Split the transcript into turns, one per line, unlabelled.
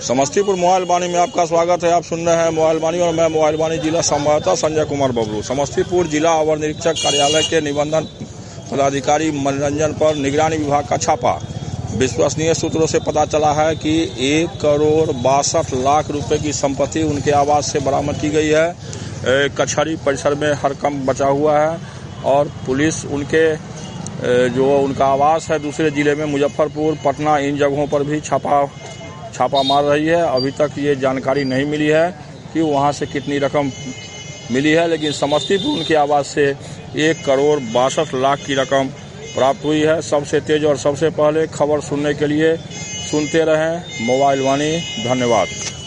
Samastipur mobile वाणी में आपका स्वागत है। आप सुन रहे हैं मोबाइल वाणी और मैं मोबाइल वाणी जिला संवाददाता संजय कुमार बबलू। समस्तीपुर जिला अवर निरीक्षक कार्यालय के निबंधन पदाधिकारी मनोरंजन पर निगरानी विभाग का छापा। विश्वसनीय सूत्रों से पता चला है कि 1,62,00,000 रुपए की संपत्ति उनके आवास से बरामद की गई है। कचहरी परिसर में हरकंप बचा हुआ है और पुलिस उनके जो उनका आवास है दूसरे जिले में मुजफ्फरपुर, पटना, इन जगहों पर भी छापा मार रही है। अभी तक ये जानकारी नहीं मिली है कि वहाँ से कितनी रकम मिली है, लेकिन समस्तीपुर उनके आवास से 1,62,00,000 की रकम प्राप्त हुई है। सबसे तेज और सबसे पहले खबर सुनने के लिए सुनते रहें मोबाइल वाणी। धन्यवाद।